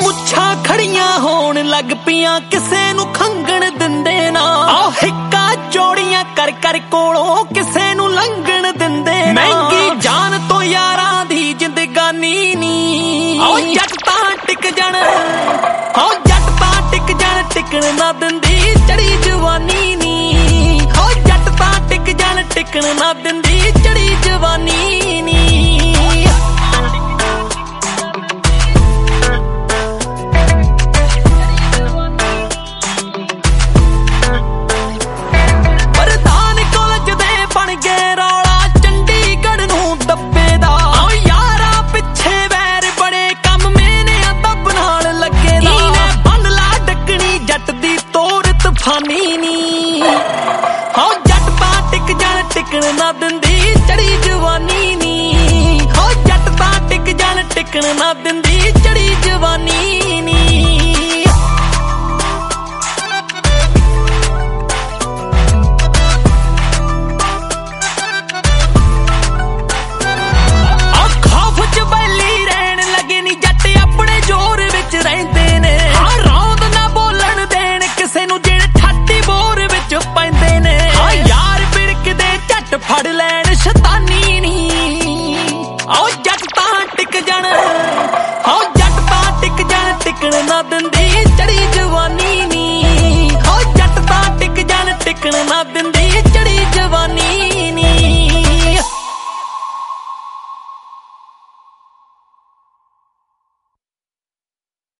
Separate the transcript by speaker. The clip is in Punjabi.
Speaker 1: ਮੁੱਛਾਂ ਖੜੀਆਂ ਹੋਣ ਲੱਗ ਪਈਆਂ, ਕਿਸੇ ਨੂੰ ਖੰਗਣ ਦਿੰਦੇ ਨਾ। ਆਹ ਹਿੱਕਾ ਚੌੜੀਆਂ ਕਰ ਕਰ ਕੋਲੋਂ ਕਿਸੇ ਨੂੰ ਲੰਘਣ ਦਿੰਦੇ ਨਾ। ਮਹਿੰਗੀ ਜਾਨ ਤੋਂ ਯਾਰਾਂ ਦੀ ਜ਼ਿੰਦਗਾਨੀ ਨੀ। ਆਹ ਜੱਟ ਤਾਂ ਟਿਕ ਜਾਣ, ਆਹ ਜੱਟ ਤਾਂ ਟਿਕ ਜਾਣ, ਟਿਕਣ ਨਾ ਦਿੰਦੀ ਚੜੀ ਜਵਾਨੀ ਨੀ। ਆਹ ਜੱਟ ਤਾਂ ਟਿਕ ਜਾਣ, ਟਿਕਣ ਨਾ ਦਿੰਦੀ ਚੜੀ ਜਵਾਨੀ ਨੀ। ਹੋ ਜੱਟ ਤਾਂ ਟਿਕ ਜਾਣ, ਟਿਕਣ ਨਾ ਦਿੰਦੀ ਚੜੀ ਜਵਾਨੀ ਨੀ। ਹੋ ਜੱਟ ਤਾਂ ਟਿਕ ਜਾਣ, ਟਿਕਣ ਨਾ ਦਿੰਦੀ ਚੜੀ ਜਵਾਨੀ ਨੀ। ਖੌਫ ਚ ਬੈਲੀ ਰਹਿਣ ਲੱਗੇ ਨੀ ਜੱਟ, ਆਪਣੇ ਜ਼ੋਰ ਵਿੱਚ ਰਹਿੰਦੇ ਨੇ। ਰੌਂਦ ਨਾ ਬੋਲਣ ਦੇਣ ਕਿਸੇ ਨੂੰ ਜਿਹੜੇ ਪੈਂਦੇ ਨੇ। ਹਾਂ ਯਾਰ ਬਿੜਕਦੇ ਝੱਟ ਫੜ ਲੈਣ ਸ਼ੈਤਾਨੀ ਨੀ। ਆਓ ਜੱਟ ਤਾਂ ਟਿਕ ਜਾਣ, ਆਓ ਜੱਟ ਤਾਂ ਟਿਕ ਜਾਣ, ਟਿਕਣ ਨਾ ਦਿੰਦੀ ਚੜੀ ਜਵਾਨੀ ਨੀ। ਆਓ ਜੱਟ ਤਾਂ ਟਿਕ ਜਾਣ, ਟਿਕਣ ਨਾ ਦਿੰਦੀ